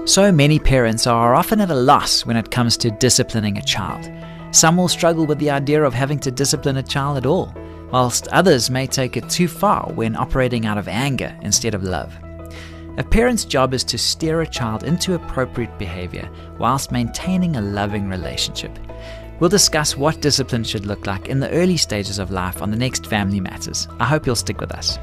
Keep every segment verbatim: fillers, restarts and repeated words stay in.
So many parents are often at a loss when it comes to disciplining a child. Some will struggle with the idea of having to discipline a child at all, whilst others may take it too far when operating out of anger instead of love. A parent's job is to steer a child into appropriate behavior whilst maintaining a loving relationship. We'll discuss what discipline should look like in the early stages of life on the next Family Matters. I hope you'll stick with us.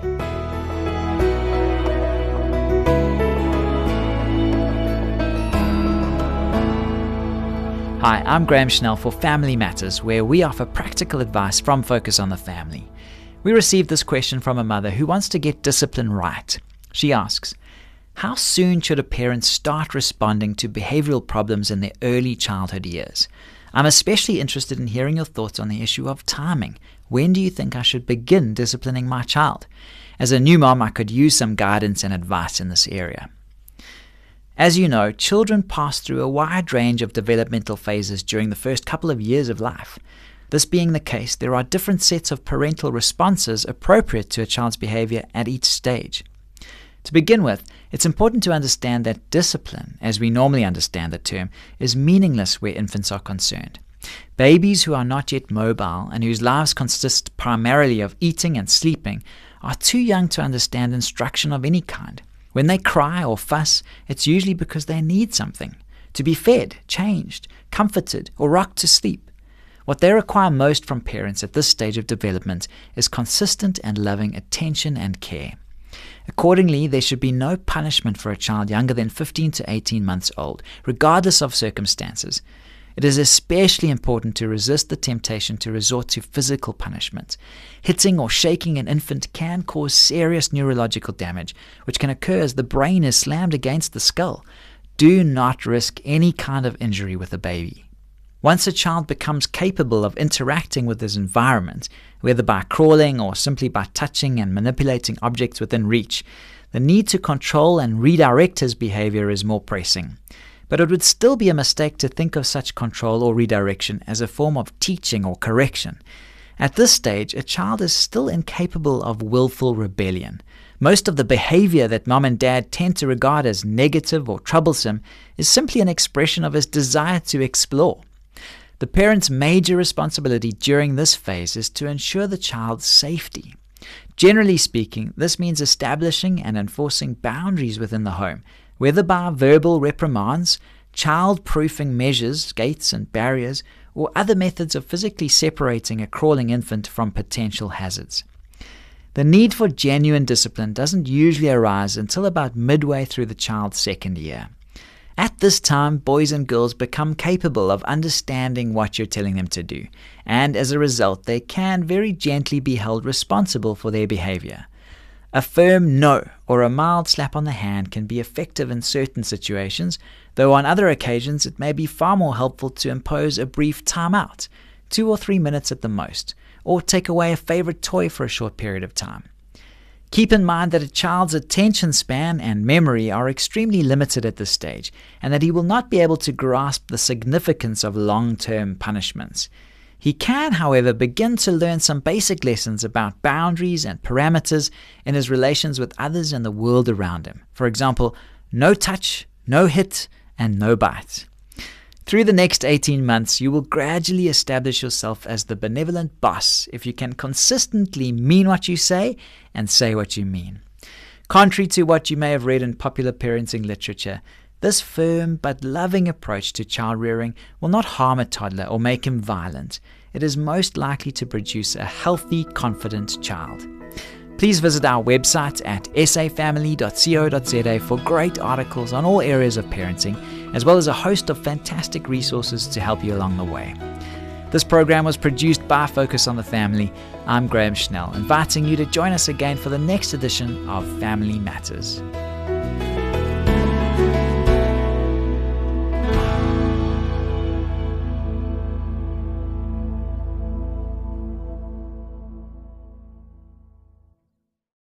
Hi, I'm Graham Schnell for Family Matters, where we offer practical advice from Focus on the Family. We received this question from a mother who wants to get discipline right. She asks, how soon should a parent start responding to behavioral problems in their early childhood years? I'm especially interested in hearing your thoughts on the issue of timing. When do you think I should begin disciplining my child? As a new mom, I could use some guidance and advice in this area. As you know, children pass through a wide range of developmental phases during the first couple of years of life. This being the case, there are different sets of parental responses appropriate to a child's behavior at each stage. To begin with, it's important to understand that discipline, as we normally understand the term, is meaningless where infants are concerned. Babies who are not yet mobile and whose lives consist primarily of eating and sleeping are too young to understand instruction of any kind. When they cry or fuss, it's usually because they need something, to be fed, changed, comforted, or rocked to sleep. What they require most from parents at this stage of development is consistent and loving attention and care. Accordingly, there should be no punishment for a child younger than fifteen to eighteen months old, regardless of circumstances. It is especially important to resist the temptation to resort to physical punishment. Hitting or shaking an infant can cause serious neurological damage, which can occur as the brain is slammed against the skull. Do not risk any kind of injury with a baby. Once a child becomes capable of interacting with his environment, whether by crawling or simply by touching and manipulating objects within reach, the need to control and redirect his behavior is more pressing. But it would still be a mistake to think of such control or redirection as a form of teaching or correction. At this stage, a child is still incapable of willful rebellion. Most of the behavior that mom and dad tend to regard as negative or troublesome is simply an expression of his desire to explore. The parent's major responsibility during this phase is to ensure the child's safety. Generally speaking, this means establishing and enforcing boundaries within the home, whether by verbal reprimands, child-proofing measures, gates and barriers, or other methods of physically separating a crawling infant from potential hazards. The need for genuine discipline doesn't usually arise until about midway through the child's second year. At this time, boys and girls become capable of understanding what you're telling them to do, and as a result, they can very gently be held responsible for their behavior. A firm no or a mild slap on the hand can be effective in certain situations, though on other occasions it may be far more helpful to impose a brief timeout, two or three minutes at the most, or take away a favorite toy for a short period of time. Keep in mind that a child's attention span and memory are extremely limited at this stage, and that he will not be able to grasp the significance of long-term punishments. He can, however, begin to learn some basic lessons about boundaries and parameters in his relations with others and the world around him. For example, no touch, no hit, and no bite. Through the next eighteen months, you will gradually establish yourself as the benevolent boss if you can consistently mean what you say and say what you mean. Contrary to what you may have read in popular parenting literature, this firm but loving approach to child rearing will not harm a toddler or make him violent. It is most likely to produce a healthy, confident child. Please visit our website at s a family dot co dot z a for great articles on all areas of parenting, as well as a host of fantastic resources to help you along the way. This program was produced by Focus on the Family. I'm Graham Schnell, inviting you to join us again for the next edition of Family Matters.